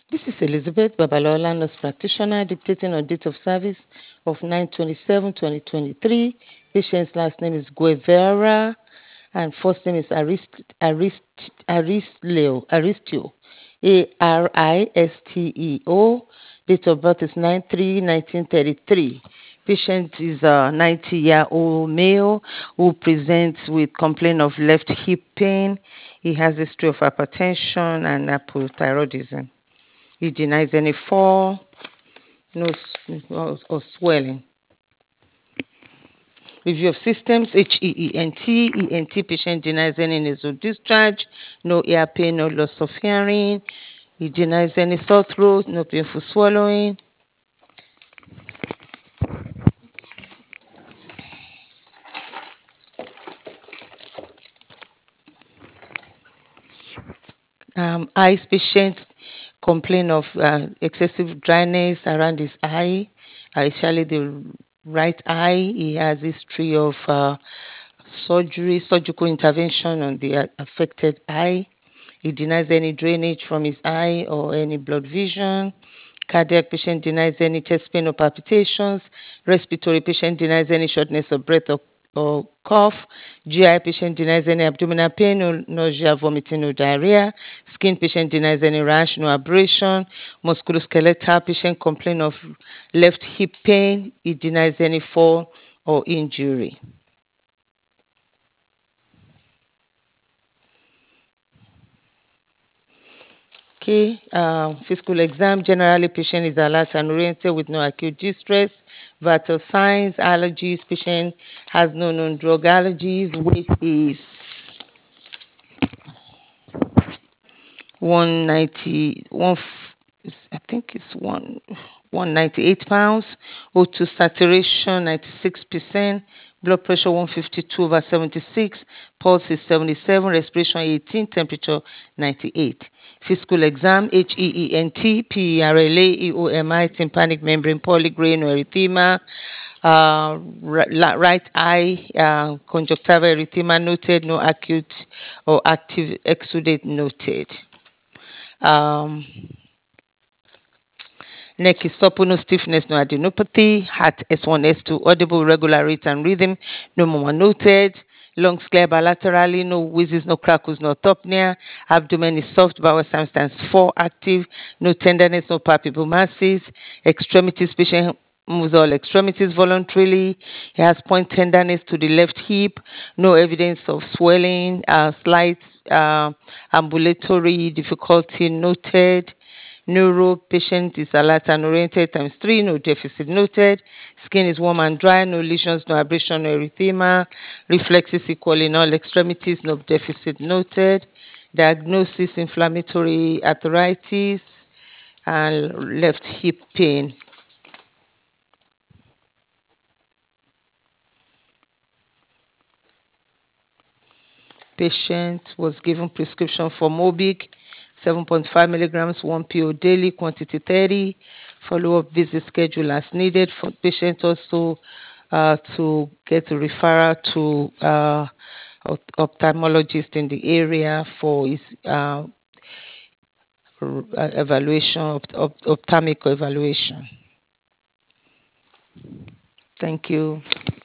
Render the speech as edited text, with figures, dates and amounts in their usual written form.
This is Elizabeth Babalola, nurse practitioner, dictating on date of service of 9/27/2023. Patient's last name is Guevara and first name is Aristeo, Aristeo. Date of birth is 9/3/1933. Patient is a 90-year-old male who presents with complaint of left hip pain. He has a history of hypertension and hypothyroidism. He denies any fall, no or swelling. Review of systems, HEENT. ENT patient denies any nasal discharge, no ear pain, no loss of hearing. He denies any sore throat, no painful swallowing. Eyes patient complain of excessive dryness around his eye, especially the right eye. He has history of surgical intervention on the affected eye. He denies any drainage from his eye or any blood vision. Cardiac patient denies any chest pain or palpitations. Respiratory patient denies any shortness of breath or cough. GI patient denies any abdominal pain, no nausea, vomiting, no diarrhea. Skin patient denies any rash, no abrasion. Musculoskeletal patient complain of left hip pain. He denies any fall or injury. Okay, physical exam. Generally, patient is alert and oriented with no acute distress. Vital signs, allergies. Patient has no known drug allergies. Weight is 190, I think it's 198 pounds. O2 saturation 96%. Blood pressure 152/76. Pulse is 77. Respiration 18. Temperature 98. Physical exam, HEENT, PERLA, EOMI, tympanic membrane polygrain or erythema. Right eye, conjunctival erythema noted, no acute or active exudate noted. Neck is supple, no stiffness, no adenopathy. Heart S1, S2, audible, regular rate and rhythm, no more noted. Lungs clear bilaterally, no wheezes, no crackles, no apnea. Abdomen is soft, bowel stands 4 active, no tenderness, no palpable masses. Extremities, patient moves all extremities voluntarily. He has point tenderness to the left hip, no evidence of swelling, slight ambulatory difficulty noted. Neuro patient is alert and oriented ×3, no deficit noted. Skin is warm and dry, no lesions, no abrasion, no erythema. Reflexes equal in all extremities, no deficit noted. Diagnosis inflammatory arthritis and left hip pain. Patient was given prescription for Mobic, 7.5 milligrams, 1 PO daily, quantity 30. Follow-up visit schedule as needed. For patient also to get a referral to ophthalmologist in the area for his evaluation, ophthalmic evaluation. Thank you.